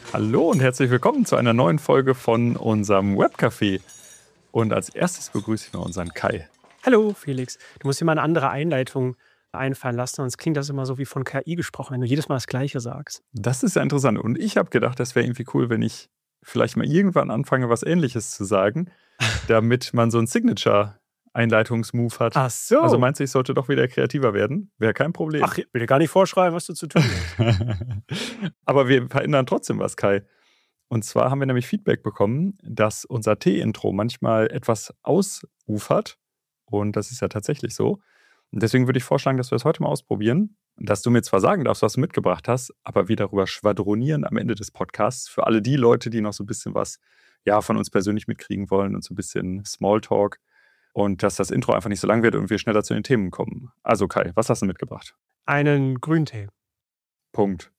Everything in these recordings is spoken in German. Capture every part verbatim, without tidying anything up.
Hallo und herzlich willkommen zu einer neuen Folge von unserem Webcafé. Und als erstes begrüße ich noch unseren Kai. Hallo Felix, du musst dir mal eine andere Einleitung einfallen lassen, sonst klingt das immer so wie von K I gesprochen, wenn du jedes Mal das Gleiche sagst. Das ist ja interessant. Und ich habe gedacht, das wäre irgendwie cool, wenn ich vielleicht mal irgendwann anfange, was Ähnliches zu sagen, damit man so einen Signature-Einleitungsmove hat. Ach so. Also meinst du, ich sollte doch wieder kreativer werden? Wäre kein Problem. Ach, ich will dir gar nicht vorschreiben, was du zu tun hast. Aber wir verändern trotzdem was, Kai. Und zwar haben wir nämlich Feedback bekommen, dass unser T-Intro manchmal etwas ausufert. Und das ist ja tatsächlich so. Und deswegen würde ich vorschlagen, dass wir es heute mal ausprobieren. Dass du mir zwar sagen darfst, was du mitgebracht hast, aber wir darüber schwadronieren am Ende des Podcasts. Für alle die Leute, die noch so ein bisschen was ja, von uns persönlich mitkriegen wollen und so ein bisschen Smalltalk. Und dass das Intro einfach nicht so lang wird und wir schneller zu den Themen kommen. Also Kai, was hast du mitgebracht? Einen Grüntee. Punkt.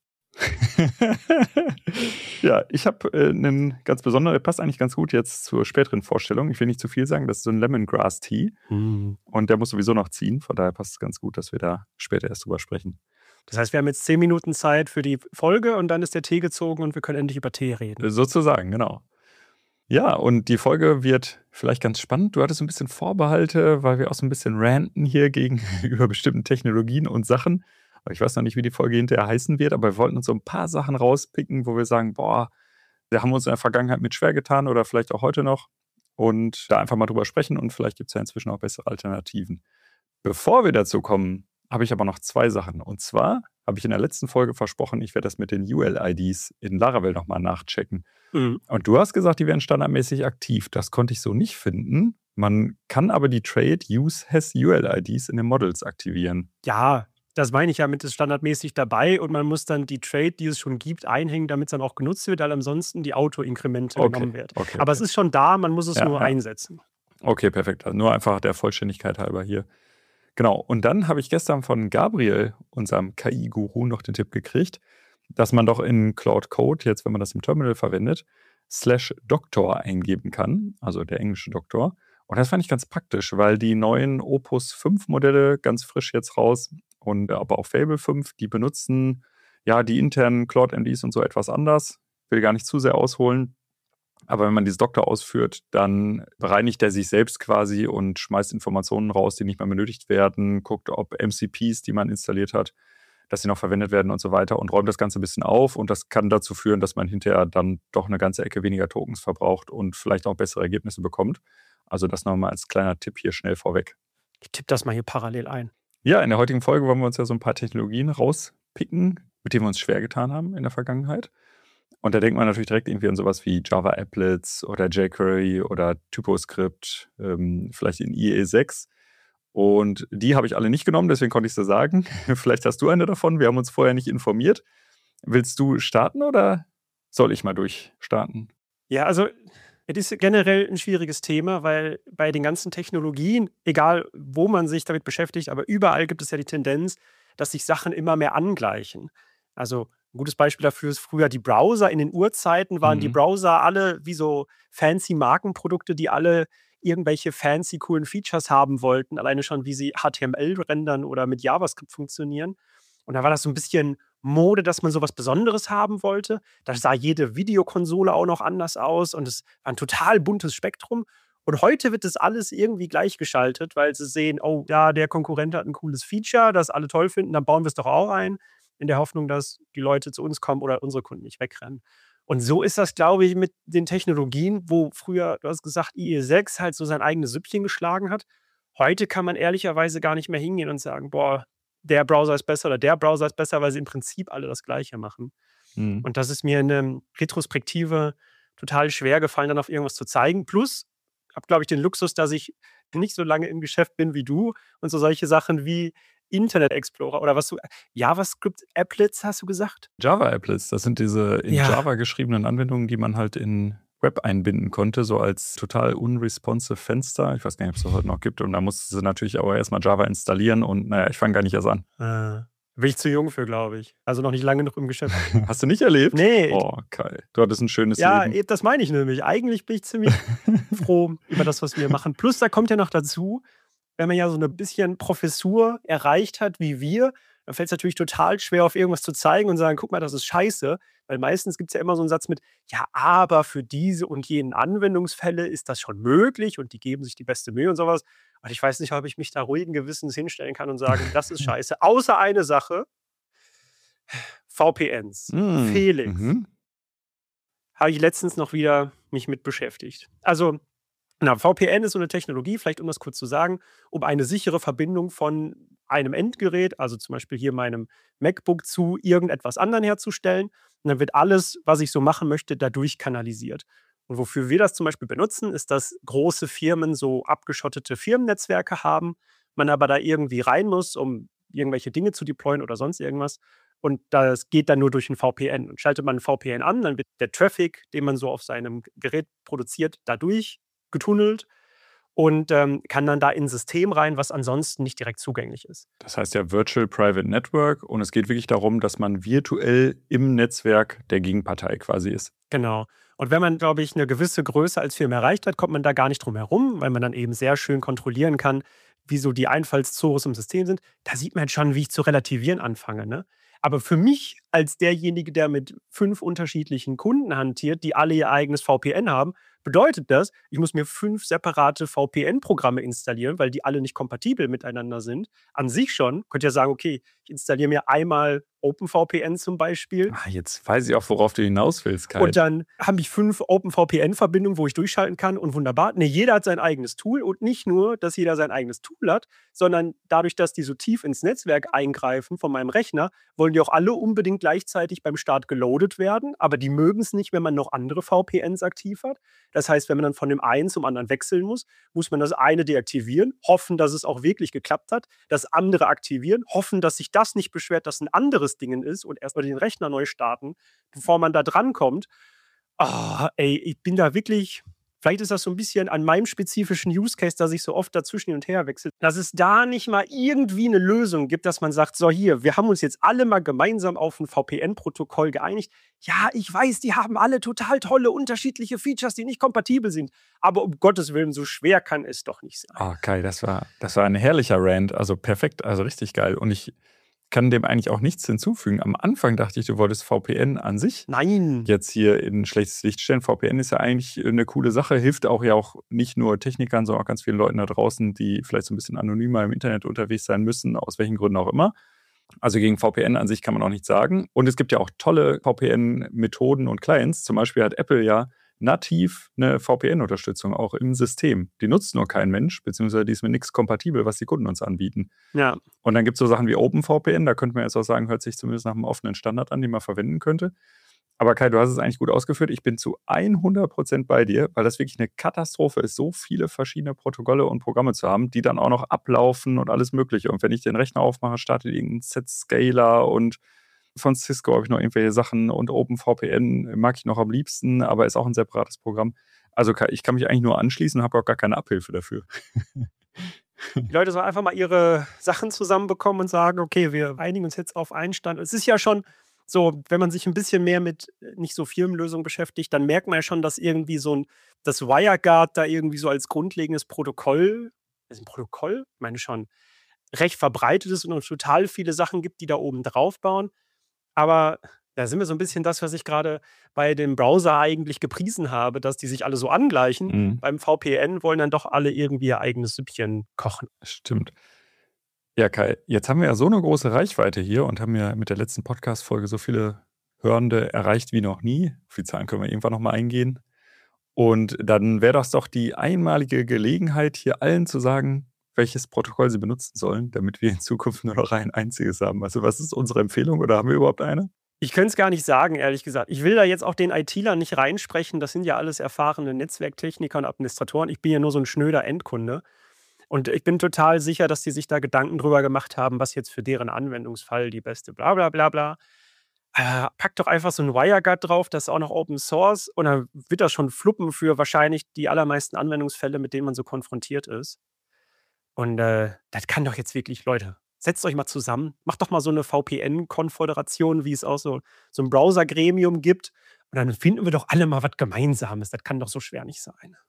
Ja, ich habe äh, einen ganz besonderen, der passt eigentlich ganz gut jetzt zur späteren Vorstellung. Ich will nicht zu viel sagen, das ist so ein Lemongrass Tea. Mm. Und der muss sowieso noch ziehen, von daher passt es ganz gut, dass wir da später erst drüber sprechen. Das heißt, wir haben jetzt zehn Minuten Zeit für die Folge und dann ist der Tee gezogen und wir können endlich über Tee reden. Äh, sozusagen, genau. Ja, und die Folge wird vielleicht ganz spannend. Du hattest ein bisschen Vorbehalte, weil wir auch so ein bisschen ranten hier gegenüber bestimmten Technologien und Sachen. Ich weiß noch nicht, wie die Folge hinterher heißen wird, aber wir wollten uns so ein paar Sachen rauspicken, wo wir sagen, boah, da haben wir uns in der Vergangenheit mit schwer getan oder vielleicht auch heute noch. Und da einfach mal drüber sprechen und vielleicht gibt es ja inzwischen auch bessere Alternativen. Bevor wir dazu kommen, habe ich aber noch zwei Sachen. Und zwar habe ich in der letzten Folge versprochen, ich werde das mit den U L I Ds in Laravel nochmal nachchecken. Mhm. Und du hast gesagt, die wären standardmäßig aktiv. Das konnte ich so nicht finden. Man kann aber die Trade Use Has U L I Ds in den Models aktivieren. Ja, das meine ich ja mit, ist standardmäßig dabei und man muss dann die Trade, die es schon gibt, einhängen, damit es dann auch genutzt wird, weil ansonsten die Auto-Inkremente Okay, genommen werden. okay, Aber okay. es ist schon da, man muss es Ja, nur ja. einsetzen. Okay, perfekt. Also nur einfach der Vollständigkeit halber hier. Genau. Und dann habe ich gestern von Gabriel, unserem K I-Guru, noch den Tipp gekriegt, dass man doch in Cloud Code, jetzt wenn man das im Terminal verwendet, slash Doktor eingeben kann, also der englische Doktor. Und das fand ich ganz praktisch, weil die neuen Opus fünf Modelle ganz frisch jetzt raus und aber auch Fable fünf, die benutzen ja die internen Claude M Ds und so etwas anders. Will gar nicht zu sehr ausholen. Aber wenn man dieses Doktor ausführt, dann bereinigt er sich selbst quasi und schmeißt Informationen raus, die nicht mehr benötigt werden, guckt, ob M C Ps, die man installiert hat, dass sie noch verwendet werden und so weiter und räumt das Ganze ein bisschen auf. Und das kann dazu führen, dass man hinterher dann doch eine ganze Ecke weniger Tokens verbraucht und vielleicht auch bessere Ergebnisse bekommt. Also das nochmal als kleiner Tipp hier schnell vorweg. Ich tippe das mal hier parallel ein. Ja, in der heutigen Folge wollen wir uns ja so ein paar Technologien rauspicken, mit denen wir uns schwer getan haben in der Vergangenheit. Und da denkt man natürlich direkt irgendwie an sowas wie Java Applets oder jQuery oder TypoScript, ähm, vielleicht in I E sechs. Und die habe ich alle nicht genommen, deswegen konnte ich sie sagen. Vielleicht hast du eine davon. Wir haben uns vorher nicht informiert. Willst du starten oder soll ich mal durchstarten? Ja, also es ist generell ein schwieriges Thema, weil bei den ganzen Technologien, egal wo man sich damit beschäftigt, aber überall gibt es ja die Tendenz, dass sich Sachen immer mehr angleichen. Also ein gutes Beispiel dafür ist früher die Browser. In den Urzeiten waren die Mhm. Browser alle wie so fancy Markenprodukte, die alle irgendwelche fancy, coolen Features haben wollten. Alleine schon, wie sie H T M L rendern oder mit JavaScript funktionieren. Und da war das so ein bisschen Mode, dass man so was Besonderes haben wollte. Da sah jede Videokonsole auch noch anders aus und es war ein total buntes Spektrum. Und heute wird das alles irgendwie gleichgeschaltet, weil sie sehen, oh, ja, der Konkurrent hat ein cooles Feature, das alle toll finden, dann bauen wir es doch auch ein, in der Hoffnung, dass die Leute zu uns kommen oder unsere Kunden nicht wegrennen. Und so ist das, glaube ich, mit den Technologien, wo früher, du hast gesagt, I E sechs halt so sein eigenes Süppchen geschlagen hat. Heute kann man ehrlicherweise gar nicht mehr hingehen und sagen, boah, der Browser ist besser oder der Browser ist besser, weil sie im Prinzip alle das Gleiche machen. Mhm. Und das ist mir in der Retrospektive total schwer gefallen, dann auf irgendwas zu zeigen. Plus, habe, glaube ich, den Luxus, dass ich nicht so lange im Geschäft bin wie du und so solche Sachen wie Internet Explorer oder was du, JavaScript Applets hast du gesagt? Java Applets, das sind diese in Ja. Java geschriebenen Anwendungen, die man halt in Web einbinden konnte, so als total unresponsive Fenster. Ich weiß gar nicht, ob es das heute noch gibt. Und da musste sie natürlich aber erstmal Java installieren und naja, ich fange gar nicht erst an. Äh, bin ich zu jung für, glaube ich. Also noch nicht lange genug im Geschäft. Hast du nicht erlebt? Nee. Oh, Kai, du hattest ein schönes Ja, Leben. eben, das meine ich nämlich. Eigentlich bin ich ziemlich froh über das, was wir machen. Plus, da kommt ja noch dazu, wenn man ja so eine bisschen Professur erreicht hat wie wir, dann fällt es natürlich total schwer, auf irgendwas zu zeigen und sagen, guck mal, das ist scheiße. Weil meistens gibt es ja immer so einen Satz mit, ja, aber für diese und jenen Anwendungsfälle ist das schon möglich und die geben sich die beste Mühe und sowas. Und ich weiß nicht, ob ich mich da ruhigen Gewissens hinstellen kann und sagen, das ist scheiße. Außer eine Sache, V P Ns. Mm, Felix, mhm. habe ich letztens noch wieder mich mit beschäftigt. Also, na, V P N ist so eine Technologie, vielleicht um das kurz zu sagen, um eine sichere Verbindung von einem Endgerät, also zum Beispiel hier meinem MacBook, zu irgendetwas anderem herzustellen. Und dann wird alles, was ich so machen möchte, dadurch kanalisiert. Und wofür wir das zum Beispiel benutzen, ist, dass große Firmen so abgeschottete Firmennetzwerke haben, man aber da irgendwie rein muss, um irgendwelche Dinge zu deployen oder sonst irgendwas. Und das geht dann nur durch ein V P N. Und schaltet man ein V P N an, dann wird der Traffic, den man so auf seinem Gerät produziert, dadurch getunnelt und ähm, kann dann da in ein System rein, was ansonsten nicht direkt zugänglich ist. Das heißt ja Virtual Private Network und es geht wirklich darum, dass man virtuell im Netzwerk der Gegenpartei quasi ist. Genau. Und wenn man, glaube ich, eine gewisse Größe als Firma erreicht hat, kommt man da gar nicht drum herum, weil man dann eben sehr schön kontrollieren kann, wie so die Einfallstore im System sind. Da sieht man schon, wie ich zu relativieren anfange. Ne? Aber für mich als derjenige, der mit fünf unterschiedlichen Kunden hantiert, die alle ihr eigenes V P N haben, bedeutet das, ich muss mir fünf separate V P N-Programme installieren, weil die alle nicht kompatibel miteinander sind. An sich schon. Könnt ihr sagen, okay, ich installiere mir einmal OpenVPN zum Beispiel. Ah, jetzt weiß ich auch, worauf du hinaus willst, Kai. Und dann habe ich fünf OpenVPN-Verbindungen, wo ich durchschalten kann und wunderbar. Ne, jeder hat sein eigenes Tool und nicht nur, dass jeder sein eigenes Tool hat, sondern dadurch, dass die so tief ins Netzwerk eingreifen von meinem Rechner, wollen die auch alle unbedingt gleichzeitig beim Start geloadet werden, aber die mögen es nicht, wenn man noch andere V P Ns aktiv hat. Das heißt, wenn man dann von dem einen zum anderen wechseln muss, muss man das eine deaktivieren, hoffen, dass es auch wirklich geklappt hat, das andere aktivieren, hoffen, dass sich das nicht beschwert, dass ein anderes Ding ist und erstmal den Rechner neu starten, bevor man da drankommt. Oh, ey, ich bin da wirklich, vielleicht ist das so ein bisschen an meinem spezifischen Use Case, dass ich so oft dazwischen hin und her wechsle, dass es da nicht mal irgendwie eine Lösung gibt, dass man sagt, so hier, wir haben uns jetzt alle mal gemeinsam auf ein V P N-Protokoll geeinigt. Ja, ich weiß, die haben alle total tolle, unterschiedliche Features, die nicht kompatibel sind. Aber um Gottes Willen, so schwer kann es doch nicht sein. Ah, Kai, das war, das war ein herrlicher Rant. Also perfekt, also richtig geil. Und ich kann dem eigentlich auch nichts hinzufügen. Am Anfang dachte ich, du wolltest V P N an sich Nein. jetzt hier in ein schlechtes Licht stellen. V P N ist ja eigentlich eine coole Sache, hilft auch ja auch nicht nur Technikern, sondern auch ganz vielen Leuten da draußen, die vielleicht so ein bisschen anonymer im Internet unterwegs sein müssen, aus welchen Gründen auch immer. Also gegen V P N an sich kann man auch nichts sagen. Und es gibt ja auch tolle V P N-Methoden und Clients. Zum Beispiel hat Apple ja nativ eine V P N-Unterstützung auch im System. Die nutzt nur kein Mensch, beziehungsweise die ist mit nichts kompatibel, was die Kunden uns anbieten. Ja. Und dann gibt es so Sachen wie OpenVPN, da könnte man jetzt auch sagen, hört sich zumindest nach einem offenen Standard an, den man verwenden könnte. Aber Kai, du hast es eigentlich gut ausgeführt. Ich bin zu hundert Prozent bei dir, weil das wirklich eine Katastrophe ist, so viele verschiedene Protokolle und Programme zu haben, die dann auch noch ablaufen und alles Mögliche. Und wenn ich den Rechner aufmache, startet irgendein Z-Scaler und von Cisco habe ich noch irgendwelche Sachen und OpenVPN mag ich noch am liebsten, aber ist auch ein separates Programm. Also Kai, ich kann mich eigentlich nur anschließen und habe auch gar keine Abhilfe dafür. Die Leute sollen einfach mal ihre Sachen zusammenbekommen und sagen, okay, wir einigen uns jetzt auf einen Stand. Es ist ja schon so, wenn man sich ein bisschen mehr mit nicht so Firmenlösungen beschäftigt, dann merkt man ja schon, dass irgendwie so ein, das WireGuard da irgendwie so als grundlegendes Protokoll, ist ein Protokoll? Ich meine schon, recht verbreitet ist und es total viele Sachen gibt, die da oben drauf bauen. Aber da sind wir so ein bisschen das, was ich gerade bei dem Browser eigentlich gepriesen habe, dass die sich alle so angleichen. Mhm. Beim V P N wollen dann doch alle irgendwie ihr eigenes Süppchen kochen. Stimmt. Ja, Kai, jetzt haben wir ja so eine große Reichweite hier und haben ja mit der letzten Podcast-Folge so viele Hörende erreicht wie noch nie. Auf die Zahlen können wir irgendwann nochmal eingehen. Und dann wäre das doch die einmalige Gelegenheit, hier allen zu sagen, welches Protokoll sie benutzen sollen, damit wir in Zukunft nur noch ein einziges haben. Also was ist unsere Empfehlung oder haben wir überhaupt eine? Ich könnte es gar nicht sagen, ehrlich gesagt. Ich will da jetzt auch den ITlern nicht reinsprechen. Das sind ja alles erfahrene Netzwerktechniker und Administratoren. Ich bin ja nur so ein schnöder Endkunde. Und ich bin total sicher, dass die sich da Gedanken drüber gemacht haben, was jetzt für deren Anwendungsfall die beste bla bla bla bla. Äh, pack doch einfach so ein WireGuard drauf, das ist auch noch Open Source und dann wird das schon fluppen für wahrscheinlich die allermeisten Anwendungsfälle, mit denen man so konfrontiert ist. Und äh, das kann doch jetzt wirklich, Leute, setzt euch mal zusammen, macht doch mal so eine V P N-Konföderation, wie es auch so, so ein Browser-Gremium gibt. Und dann finden wir doch alle mal was Gemeinsames. Das kann doch so schwer nicht sein.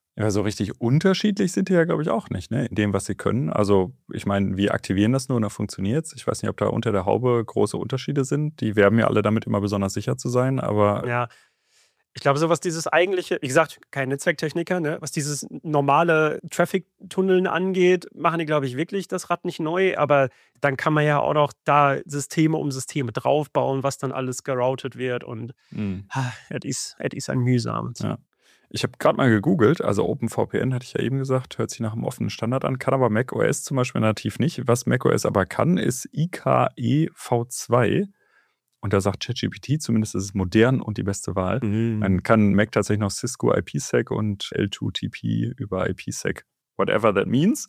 Ja, so richtig unterschiedlich sind die ja, glaube ich, auch nicht, ne, in dem, was sie können. Also, ich meine, wir aktivieren das nur und dann funktioniert's. Ich weiß nicht, ob da unter der Haube große Unterschiede sind. Die werben ja alle damit, immer besonders sicher zu sein, aber Ja, ich glaube, so was dieses eigentliche, wie gesagt, kein Netzwerktechniker, ne? Was dieses normale Traffic-Tunneln angeht, machen die, glaube ich, wirklich das Rad nicht neu. Aber dann kann man ja auch noch da Systeme um Systeme draufbauen, was dann alles geroutet wird. Und mhm, ah, es ist, es ist ein mühsames. ja. Ich habe gerade mal gegoogelt, also OpenVPN hatte ich ja eben gesagt, hört sich nach einem offenen Standard an, kann aber macOS zum Beispiel nativ nicht. Was macOS aber kann, ist I K E V zwei. Und da sagt ChatGPT, zumindest ist es modern und die beste Wahl. Mhm. Man kann Mac tatsächlich noch Cisco IPsec und L zwei T P über IPsec, whatever that means.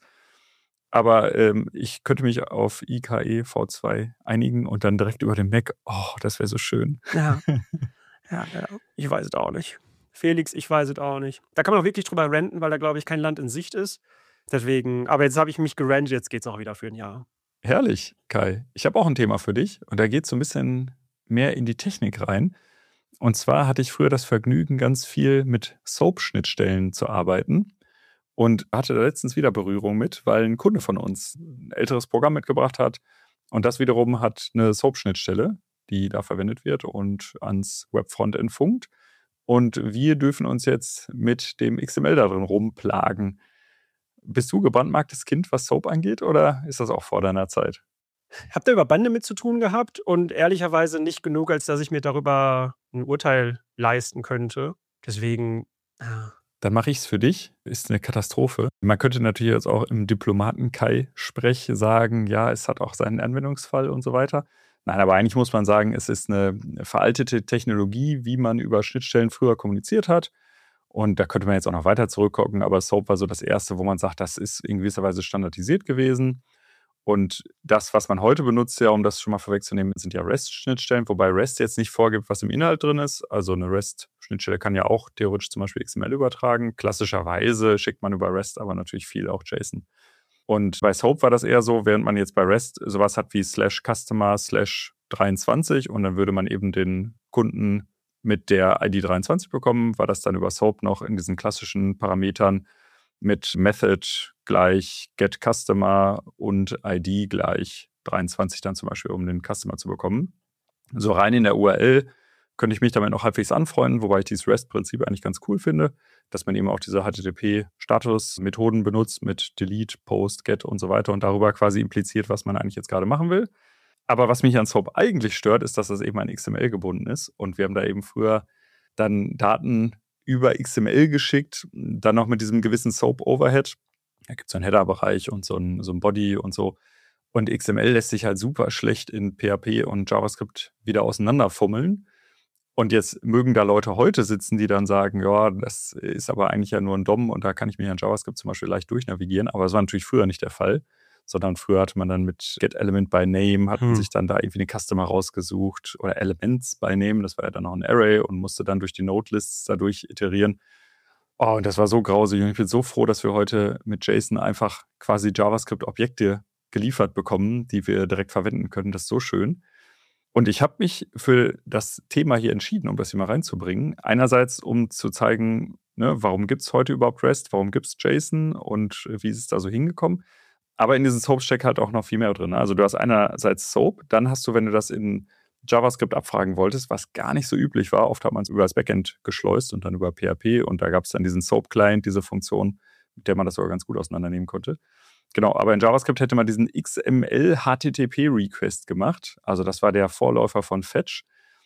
Aber ähm, ich könnte mich auf I K E V zwei einigen und dann direkt über den Mac. Oh, das wäre so schön. Ja, ja, ja. Ich weiß es auch nicht. Felix, ich weiß es auch nicht. Da kann man auch wirklich drüber ranten, weil da, glaube ich, kein Land in Sicht ist. Deswegen, aber jetzt habe ich mich gerantet, jetzt geht's auch wieder für ein Jahr. Herrlich, Kai. Ich habe auch ein Thema für dich und da geht es so ein bisschen mehr in die Technik rein. Und zwar hatte ich früher das Vergnügen, ganz viel mit Soap-Schnittstellen zu arbeiten und hatte da letztens wieder Berührung mit, weil ein Kunde von uns ein älteres Programm mitgebracht hat und das wiederum hat eine Soap-Schnittstelle, die da verwendet wird und ans Web-Frontend funkt. Und wir dürfen uns jetzt mit dem X M L da drin rumplagen. Bist du gebrandmarktes Kind, was Soap angeht, oder ist das auch vor deiner Zeit? Habe da über Bande mit zu tun gehabt und ehrlicherweise nicht genug, als dass ich mir darüber ein Urteil leisten könnte. Deswegen, ja. Dann mache ich es für dich. Ist eine Katastrophe. Man könnte natürlich jetzt auch im Diplomaten-Kai-Sprech sagen, ja, es hat auch seinen Anwendungsfall und so weiter. Nein, aber eigentlich muss man sagen, es ist eine veraltete Technologie, wie man über Schnittstellen früher kommuniziert hat. Und da könnte man jetzt auch noch weiter zurückgucken, aber Soap war so das Erste, wo man sagt, das ist in gewisser Weise standardisiert gewesen. Und das, was man heute benutzt, ja, um das schon mal vorwegzunehmen, sind ja REST-Schnittstellen, wobei REST jetzt nicht vorgibt, was im Inhalt drin ist. Also eine REST-Schnittstelle kann ja auch theoretisch zum Beispiel X M L übertragen. Klassischerweise schickt man über REST aber natürlich viel auch JSON. Und bei Soap war das eher so, während man jetzt bei REST sowas hat wie slash customer slash dreiundzwanzig und dann würde man eben den Kunden mit der I D dreiundzwanzig bekommen, war das dann über Soap noch in diesen klassischen Parametern mit Method gleich getCustomer und I D gleich dreiundzwanzig dann zum Beispiel, um den Customer zu bekommen. So rein in der U R L könnte ich mich damit noch halbwegs anfreunden, wobei ich dieses REST-Prinzip eigentlich ganz cool finde, dass man eben auch diese H T T P-Status-Methoden benutzt mit Delete, Post, Get und so weiter und darüber quasi impliziert, was man eigentlich jetzt gerade machen will. Aber was mich an Soap eigentlich stört, ist, dass das eben an X M L gebunden ist. Und wir haben da eben früher dann Daten über X M L geschickt, dann noch mit diesem gewissen Soap-Overhead. Da gibt es so einen Header-Bereich und so ein, so ein Body und so. Und X M L lässt sich halt super schlecht in P H P und JavaScript wieder auseinanderfummeln. Und jetzt mögen da Leute heute sitzen, die dann sagen, ja, das ist aber eigentlich ja nur ein D O M und da kann ich mir ja in JavaScript zum Beispiel leicht durchnavigieren. Aber das war natürlich früher nicht der Fall, sondern früher hatte man dann mit getElementByName, hat man Hm. sich dann da irgendwie den Customer rausgesucht oder ElementsByName, das war ja dann noch ein Array und musste dann durch die Node-Lists dadurch iterieren. Oh, und das war so grausig und ich bin so froh, dass wir heute mit JSON einfach quasi JavaScript-Objekte geliefert bekommen, die wir direkt verwenden können. Das ist so schön. Und ich habe mich für das Thema hier entschieden, um das hier mal reinzubringen. Einerseits, um zu zeigen, ne, warum gibt es heute überhaupt REST, warum gibt es JSON und wie ist es da so hingekommen. Aber in diesem Soap steckt halt auch noch viel mehr drin. Also du hast einerseits Soap, dann hast du, wenn du das in JavaScript abfragen wolltest, was gar nicht so üblich war, oft hat man es über das Backend geschleust und dann über P H P und da gab es dann diesen Soap-Client, diese Funktion, mit der man das sogar ganz gut auseinandernehmen konnte. Genau, aber in JavaScript hätte man diesen X M L-H T T P-Request gemacht. Also das war der Vorläufer von Fetch.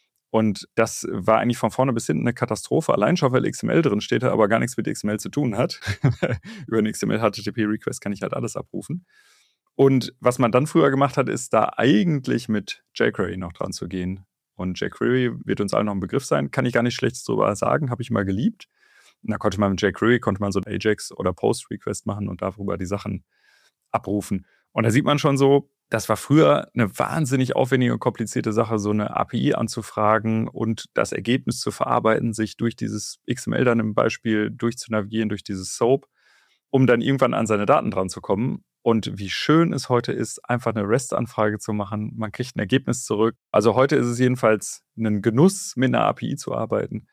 Und das war eigentlich von vorne bis hinten eine Katastrophe. Allein schon, weil X M L drin steht, aber gar nichts mit X M L zu tun hat. Über einen X M L-H T T P-Request kann ich halt alles abrufen. Und was man dann früher gemacht hat, ist da eigentlich mit jQuery noch dran zu gehen. Und jQuery wird uns allen noch ein Begriff sein. Kann ich gar nicht Schlechtes drüber sagen, habe ich mal geliebt. Und da konnte man mit jQuery, konnte man so ein Ajax- oder Post-Request machen und darüber die Sachen abrufen. Und da sieht man schon so, das war früher eine wahnsinnig aufwendige und komplizierte Sache, so eine A P I anzufragen und das Ergebnis zu verarbeiten, sich durch dieses X M L dann im Beispiel durchzunavigieren, durch dieses Soap, um dann irgendwann an seine Daten dran zu kommen. Und wie schön es heute ist, einfach eine REST-Anfrage zu machen. Man kriegt ein Ergebnis zurück. Also heute ist es jedenfalls ein Genuss, mit einer A P I zu arbeiten.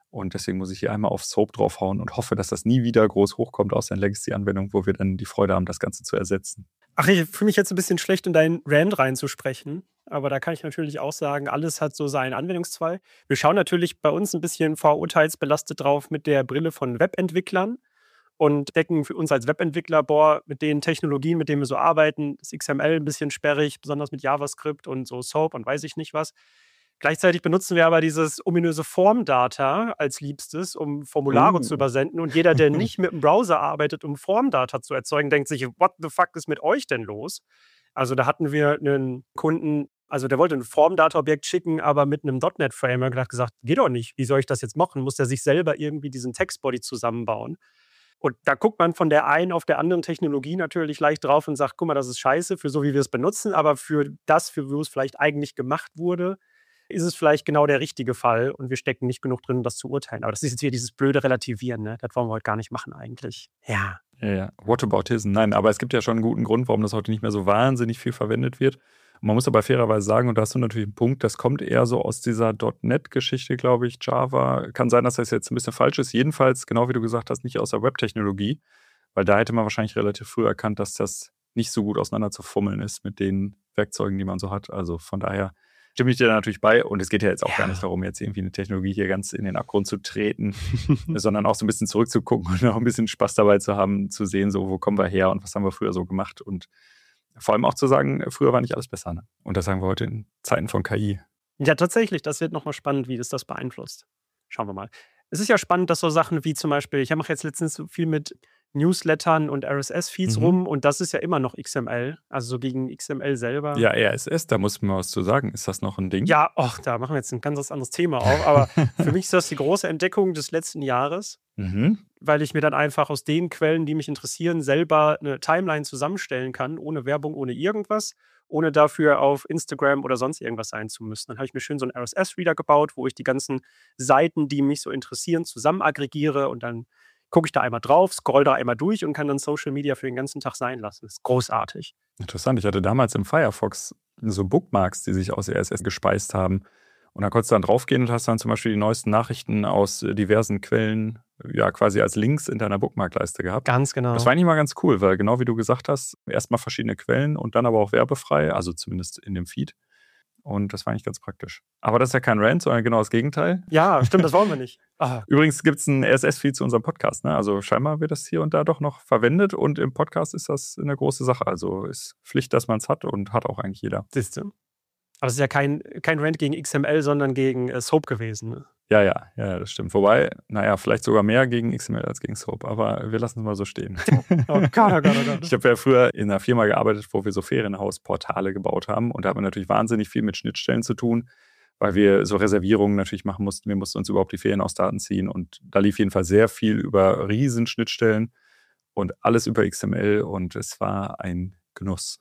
Und deswegen muss ich hier einmal auf Soap draufhauen und hoffe, dass das nie wieder groß hochkommt aus der Legacy-Anwendung, wo wir dann die Freude haben, das Ganze zu ersetzen. Ach, ich fühle mich jetzt ein bisschen schlecht, in deinen Rant reinzusprechen. Aber da kann ich natürlich auch sagen, alles hat so seinen Anwendungsfall. Wir schauen natürlich bei uns ein bisschen vorurteilsbelastet drauf mit der Brille von Webentwicklern und decken für uns als Webentwickler, boah, mit den Technologien, mit denen wir so arbeiten, ist X M L ein bisschen sperrig, besonders mit JavaScript und so Soap und weiß ich nicht was. Gleichzeitig benutzen wir aber dieses ominöse Formdata als Liebstes, um Formulare Uh. zu übersenden. Und jeder, der nicht mit dem Browser arbeitet, um Formdata zu erzeugen, denkt sich, what the fuck ist mit euch denn los? Also da hatten wir einen Kunden, also der wollte ein Formdata-Objekt schicken, aber mit einem .N E T-Framework und hat gesagt, geht doch nicht, wie soll ich das jetzt machen? Muss der sich selber irgendwie diesen Textbody zusammenbauen? Und da guckt man von der einen auf der anderen Technologie natürlich leicht drauf und sagt, guck mal, das ist scheiße für so, wie wir es benutzen, aber für das, für wo es vielleicht eigentlich gemacht wurde, ist es vielleicht genau der richtige Fall und wir stecken nicht genug drin, um das zu urteilen. Aber das ist jetzt hier dieses blöde Relativieren, ne? Das wollen wir heute gar nicht machen eigentlich. Ja. Ja, ja. Whataboutism? Nein, aber es gibt ja schon einen guten Grund, warum das heute nicht mehr so wahnsinnig viel verwendet wird. Man muss aber fairerweise sagen, und da hast du natürlich einen Punkt, das kommt eher so aus dieser .N E T-Geschichte, glaube ich, Java. Kann sein, dass das jetzt ein bisschen falsch ist. Jedenfalls, genau wie du gesagt hast, nicht aus der Web-Technologie, weil da hätte man wahrscheinlich relativ früh erkannt, dass das nicht so gut auseinander zu fummeln ist mit den Werkzeugen, die man so hat. Also von daher stimme ich dir da natürlich bei. Und es geht ja jetzt auch Ja. gar nicht darum, jetzt irgendwie eine Technologie hier ganz in den Abgrund zu treten, sondern auch so ein bisschen zurückzugucken und auch ein bisschen Spaß dabei zu haben, zu sehen, so, wo kommen wir her und was haben wir früher so gemacht. Und vor allem auch zu sagen, früher war nicht alles besser. Ne? Und das sagen wir heute in Zeiten von K I. Ja, tatsächlich. Das wird nochmal spannend, wie das das beeinflusst. Schauen wir mal. Es ist ja spannend, dass so Sachen wie zum Beispiel, ich mache jetzt letztens so viel mit Newslettern und R S S-Feeds Mhm. rum und das ist ja immer noch X M L, also so gegen X M L selber. Ja, R S S, da muss man was zu sagen. Ist das noch ein Ding? Ja, och, da machen wir jetzt ein ganz anderes Thema auf, aber für mich ist das die große Entdeckung des letzten Jahres, Mhm. weil ich mir dann einfach aus den Quellen, die mich interessieren, selber eine Timeline zusammenstellen kann, ohne Werbung, ohne irgendwas, ohne dafür auf Instagram oder sonst irgendwas sein zu müssen. Dann habe ich mir schön so einen R S S-Reader gebaut, wo ich die ganzen Seiten, die mich so interessieren, zusammen aggregiere und dann gucke ich da einmal drauf, scroll da einmal durch und kann dann Social Media für den ganzen Tag sein lassen. Das ist großartig. Interessant. Ich hatte damals im Firefox so Bookmarks, die sich aus R S S gespeist haben. Und da konntest du dann draufgehen und hast dann zum Beispiel die neuesten Nachrichten aus äh, diversen Quellen ja quasi als Links in deiner Bookmarkleiste gehabt. Ganz genau. Das war eigentlich mal ganz cool, weil genau wie du gesagt hast, erstmal verschiedene Quellen und dann aber auch werbefrei, also zumindest in dem Feed. Und das war eigentlich ganz praktisch. Aber das ist ja kein Rant, sondern genau das Gegenteil. Ja, stimmt, das wollen wir nicht. Ah, Übrigens gibt es einen R S S-Feed zu unserem Podcast. Ne? Also scheinbar wird das hier und da doch noch verwendet und im Podcast ist das eine große Sache. Also ist Pflicht, dass man es hat und hat auch eigentlich jeder. siehst du. Aber es ist ja kein, kein Rant gegen X M L, sondern gegen äh, Soap gewesen. Ne? Ja, ja, ja, das stimmt. Wobei, naja, vielleicht sogar mehr gegen X M L als gegen Soap, aber wir lassen es mal so stehen. Oh Gott, oh Gott, oh Gott. Ich habe ja früher in einer Firma gearbeitet, wo wir so Ferienhausportale gebaut haben und da haben wir natürlich wahnsinnig viel mit Schnittstellen zu tun, weil wir so Reservierungen natürlich machen mussten. Wir mussten uns überhaupt die Ferienhausdaten ziehen und da lief jedenfalls sehr viel über Riesenschnittstellen und alles über X M L und es war ein Genuss.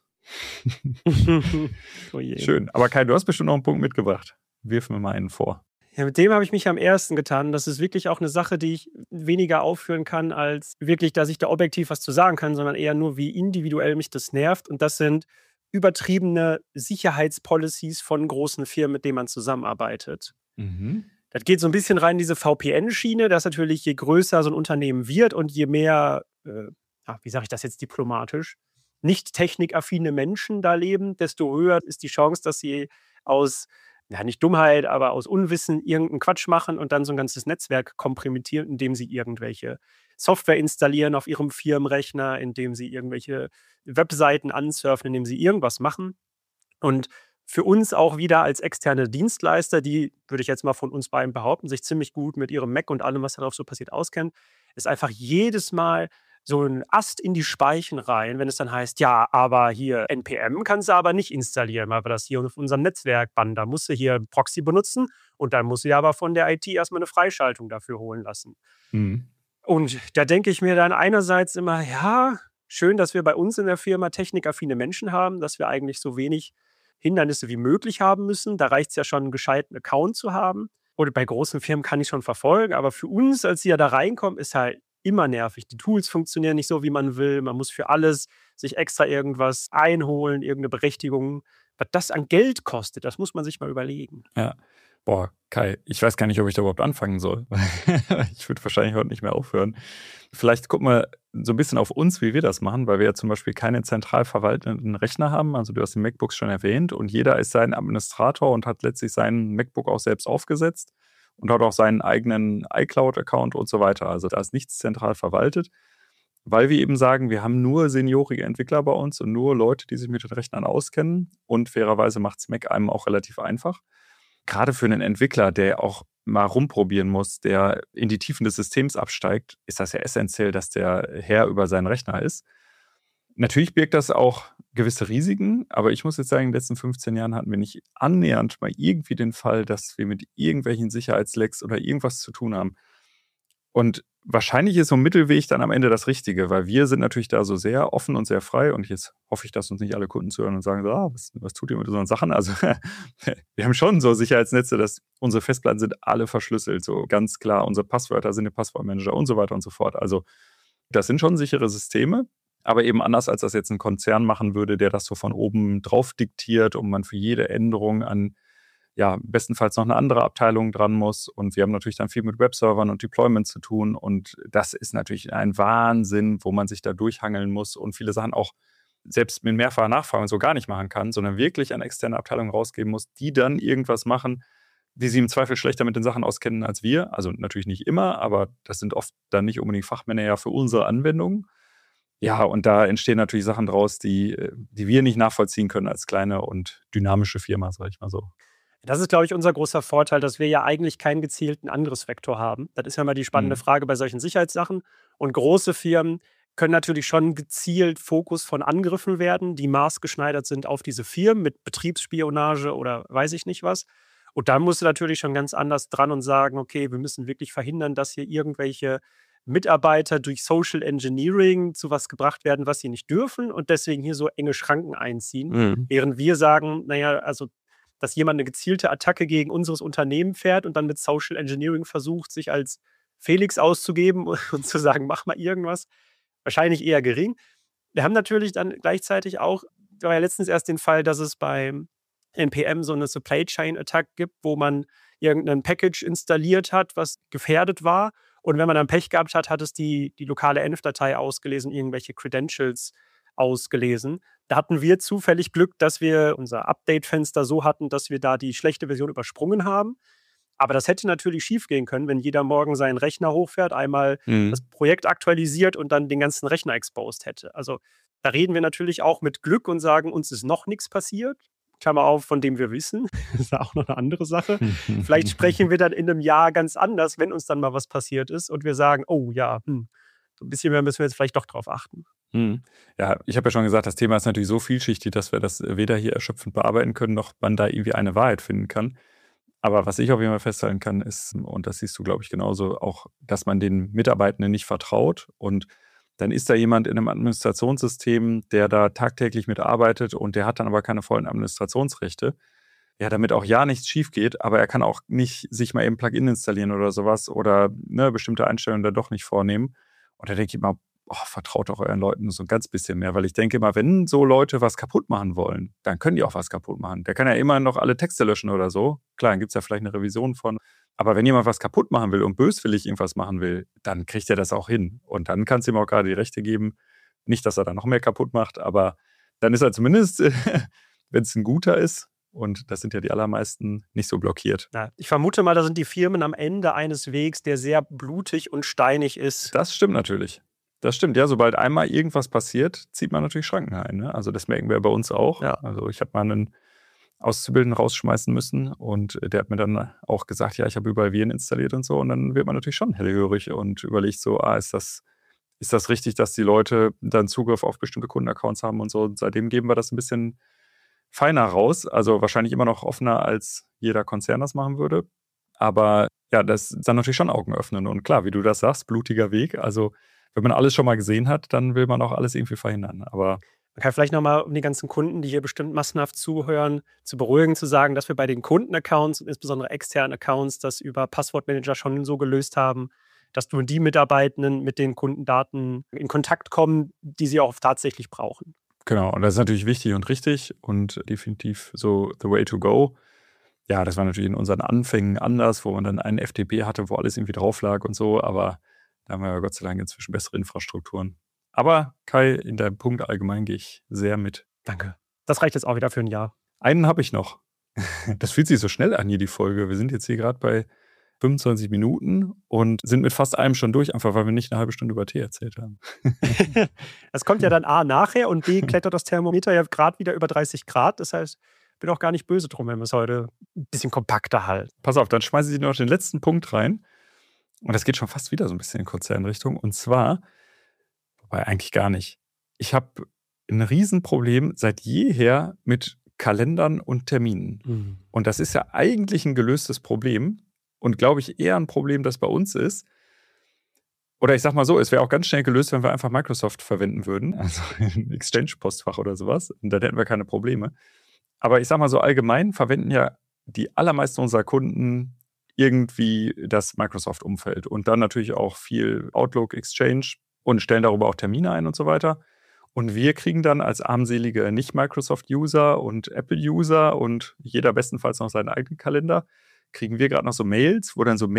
Oh je. Schön. Aber Kai, du hast bestimmt noch einen Punkt mitgebracht. Wirf mir mal einen vor. Ja, mit dem habe ich mich am ersten getan. Das ist wirklich auch eine Sache, die ich weniger aufführen kann, als wirklich, dass ich da objektiv was zu sagen kann, sondern eher nur, wie individuell mich das nervt. Und das sind übertriebene Sicherheitspolicies von großen Firmen, mit denen man zusammenarbeitet. Mhm. Das geht so ein bisschen rein in diese V P N-Schiene, dass natürlich je größer so ein Unternehmen wird und je mehr, äh, ja, wie sage ich das jetzt diplomatisch, nicht technikaffine Menschen da leben, desto höher ist die Chance, dass sie aus, ja nicht Dummheit, aber aus Unwissen irgendeinen Quatsch machen und dann so ein ganzes Netzwerk kompromittieren, indem sie irgendwelche Software installieren auf ihrem Firmenrechner, indem sie irgendwelche Webseiten ansurfen, indem sie irgendwas machen. Und für uns auch wieder als externe Dienstleister, die, würde ich jetzt mal von uns beiden behaupten, sich ziemlich gut mit ihrem Mac und allem, was darauf so passiert, auskennen, ist einfach jedes Mal so ein Ast in die Speichen rein, wenn es dann heißt, ja, aber hier N P M kannst du aber nicht installieren, weil wir das hier auf unserem Netzwerk bannen. Da musst du hier einen Proxy benutzen und dann musst du ja aber von der I T erstmal eine Freischaltung dafür holen lassen. Mhm. Und da denke ich mir dann einerseits immer, ja, schön, dass wir bei uns in der Firma technikaffine Menschen haben, dass wir eigentlich so wenig Hindernisse wie möglich haben müssen. Da reicht es ja schon, einen gescheiten Account zu haben. Oder bei großen Firmen kann ich schon verfolgen, aber für uns, als die ja da reinkommen, ist halt immer nervig. Die Tools funktionieren nicht so, wie man will. Man muss für alles sich extra irgendwas einholen, irgendeine Berechtigung. Was das an Geld kostet, das muss man sich mal überlegen. Ja. Boah, Kai, ich weiß gar nicht, ob ich da überhaupt anfangen soll. Ich würde wahrscheinlich heute nicht mehr aufhören. Vielleicht gucken wir so ein bisschen auf uns, wie wir das machen, weil wir ja zum Beispiel keine zentral verwaltenden Rechner haben. Also du hast die MacBooks schon erwähnt und jeder ist sein Administrator und hat letztlich sein MacBook auch selbst aufgesetzt und hat auch seinen eigenen iCloud-Account und so weiter. Also da ist nichts zentral verwaltet, weil wir eben sagen, wir haben nur seniorige Entwickler bei uns und nur Leute, die sich mit den Rechnern auskennen. Und fairerweise macht es Mac einem auch relativ einfach. Gerade für einen Entwickler, der auch mal rumprobieren muss, der in die Tiefen des Systems absteigt, ist das ja essentiell, dass der Herr über seinen Rechner ist. Natürlich birgt das auch gewisse Risiken, aber ich muss jetzt sagen, in den letzten fünfzehn Jahren hatten wir nicht annähernd mal irgendwie den Fall, dass wir mit irgendwelchen Sicherheitslecks oder irgendwas zu tun haben. Und wahrscheinlich ist so ein Mittelweg dann am Ende das Richtige, weil wir sind natürlich da so sehr offen und sehr frei und jetzt hoffe ich, dass uns nicht alle Kunden zuhören und sagen so, ah, was, was tut ihr mit unseren Sachen? Also wir haben schon so Sicherheitsnetze, dass unsere Festplatten sind alle verschlüsselt, so ganz klar, unsere Passwörter sind im Passwortmanager und so weiter und so fort. Also das sind schon sichere Systeme, aber eben anders, als das jetzt ein Konzern machen würde, der das so von oben drauf diktiert und man für jede Änderung an ja, bestenfalls noch eine andere Abteilung dran muss. Und wir haben natürlich dann viel mit Webservern und Deployment zu tun. Und das ist natürlich ein Wahnsinn, wo man sich da durchhangeln muss und viele Sachen auch selbst mit mehrfacher Nachfrage so gar nicht machen kann, sondern wirklich an externe Abteilungen rausgeben muss, die dann irgendwas machen, die sie im Zweifel schlechter mit den Sachen auskennen als wir. Also natürlich nicht immer, aber das sind oft dann nicht unbedingt Fachmänner ja für unsere Anwendungen. Ja, und da entstehen natürlich Sachen draus, die, die wir nicht nachvollziehen können als kleine und dynamische Firma, sage ich mal so. Das ist, glaube ich, unser großer Vorteil, dass wir ja eigentlich keinen gezielten Angriffsvektor haben. Das ist ja immer die spannende Mhm. Frage bei solchen Sicherheitssachen. Und große Firmen können natürlich schon gezielt Fokus von Angriffen werden, die maßgeschneidert sind auf diese Firmen mit Betriebsspionage oder weiß ich nicht was. Und dann musst du natürlich schon ganz anders dran und sagen, okay, wir müssen wirklich verhindern, dass hier irgendwelche Mitarbeiter durch Social Engineering zu was gebracht werden, was sie nicht dürfen und deswegen hier so enge Schranken einziehen. Mhm. Während wir sagen, naja, also dass jemand eine gezielte Attacke gegen unseres Unternehmen fährt und dann mit Social Engineering versucht, sich als Felix auszugeben und zu sagen, mach mal irgendwas. Wahrscheinlich eher gering. Wir haben natürlich dann gleichzeitig auch, da war ja letztens erst den Fall, dass es beim N P M so eine Supply Chain Attack gibt, wo man irgendein Package installiert hat, was gefährdet war. Und wenn man dann Pech gehabt hat, hat es die, die lokale Env-Datei ausgelesen, irgendwelche Credentials ausgelesen. Da hatten wir zufällig Glück, dass wir unser Update-Fenster so hatten, dass wir da die schlechte Version übersprungen haben. Aber das hätte natürlich schiefgehen können, wenn jeder morgen seinen Rechner hochfährt, einmal das Mhm. Projekt aktualisiert und dann den ganzen Rechner exposed hätte. Also da reden wir natürlich auch mit Glück und sagen, uns ist noch nichts passiert. Klammer auf, von dem wir wissen. Das ist ja auch noch eine andere Sache. Vielleicht sprechen wir dann in einem Jahr ganz anders, wenn uns dann mal was passiert ist und wir sagen, oh ja, hm, so ein bisschen mehr müssen wir jetzt vielleicht doch drauf achten. Mhm. Ja, ich habe ja schon gesagt, das Thema ist natürlich so vielschichtig, dass wir das weder hier erschöpfend bearbeiten können, noch man da irgendwie eine Wahrheit finden kann. Aber was ich auf jeden Fall festhalten kann, ist, und das siehst du, glaube ich, genauso, auch, dass man den Mitarbeitenden nicht vertraut. Und dann ist da jemand in einem Administrationssystem, der da tagtäglich mitarbeitet und der hat dann aber keine vollen Administrationsrechte. Ja, damit auch ja nichts schief geht, aber er kann auch nicht sich mal eben Plugin installieren oder sowas oder ne, bestimmte Einstellungen da doch nicht vornehmen. Und da denke ich immer, oh, vertraut doch euren Leuten so ein ganz bisschen mehr, weil ich denke immer, wenn so Leute was kaputt machen wollen, dann können die auch was kaputt machen. Der kann ja immer noch alle Texte löschen oder so. Klar, dann gibt es ja vielleicht eine Revision von. Aber wenn jemand was kaputt machen will und böswillig irgendwas machen will, dann kriegt er das auch hin. Und dann kannst du ihm auch gerade die Rechte geben. Nicht, dass er da noch mehr kaputt macht, aber dann ist er zumindest, wenn es ein guter ist, und das sind ja die allermeisten, nicht so blockiert. Ja, ich vermute mal, da sind die Firmen am Ende eines Wegs, der sehr blutig und steinig ist. Das stimmt natürlich. Das stimmt, ja. Sobald einmal irgendwas passiert, zieht man natürlich Schranken ein. Ne? Also das merken wir bei uns auch. Ja. Also ich habe mal einen Auszubildenden rausschmeißen müssen und der hat mir dann auch gesagt, ja, ich habe überall Viren installiert und so. Und dann wird man natürlich schon hellhörig und überlegt so, ah, ist das, ist das richtig, dass die Leute dann Zugriff auf bestimmte Kundenaccounts haben und so. Und seitdem geben wir das ein bisschen feiner raus. Also wahrscheinlich immer noch offener, als jeder Konzern das machen würde. Aber ja, das ist dann natürlich schon Augen öffnen. Und klar, wie du das sagst, blutiger Weg. Also wenn man alles schon mal gesehen hat, dann will man auch alles irgendwie verhindern. Aber Man kann vielleicht nochmal, um die ganzen Kunden, die hier bestimmt massenhaft zuhören, zu beruhigen, zu sagen, dass wir bei den Kundenaccounts und insbesondere externen Accounts das über Passwortmanager schon so gelöst haben, dass nur die Mitarbeitenden mit den Kundendaten in Kontakt kommen, die sie auch tatsächlich brauchen. genau, und das ist natürlich wichtig und richtig und definitiv so the way to go. Ja, das war natürlich in unseren Anfängen anders, wo man dann einen F T P hatte, wo alles irgendwie drauf lag und so, aber da haben wir ja Gott sei Dank inzwischen bessere Infrastrukturen. Aber Kai, in deinem Punkt allgemein gehe ich sehr mit. Danke. Das reicht jetzt auch wieder für ein Jahr. Einen habe ich noch. Das fühlt sich so schnell an hier, die Folge. Wir sind jetzt hier gerade bei fünfundzwanzig Minuten und sind mit fast allem schon durch, einfach weil wir nicht eine halbe Stunde über Tee erzählt haben. Das kommt ja dann A nachher und B klettert das Thermometer ja gerade wieder über dreißig Grad. Das heißt, ich bin auch gar nicht böse drum, wenn wir es heute ein bisschen kompakter halten. Pass auf, dann schmeiße ich noch den letzten Punkt rein. Und das geht schon fast wieder so ein bisschen in Konzernrichtung. Und zwar, wobei eigentlich gar nicht, ich habe ein Riesenproblem seit jeher mit Kalendern und Terminen. Mhm. Und das ist ja eigentlich ein gelöstes Problem und glaube ich eher ein Problem, das bei uns ist. Oder ich sag mal so, es wäre auch ganz schnell gelöst, wenn wir einfach Microsoft verwenden würden, also ein Exchange-Postfach oder sowas. Und dann hätten wir keine Probleme. Aber ich sag mal so, allgemein verwenden ja die allermeisten unserer Kunden irgendwie das Microsoft-Umfeld und dann natürlich auch viel Outlook, Exchange und stellen darüber auch Termine ein und so weiter. Und wir kriegen dann als armselige Nicht-Microsoft-User und Apple-User und jeder bestenfalls noch seinen eigenen Kalender, kriegen wir gerade noch so Mails, wo dann so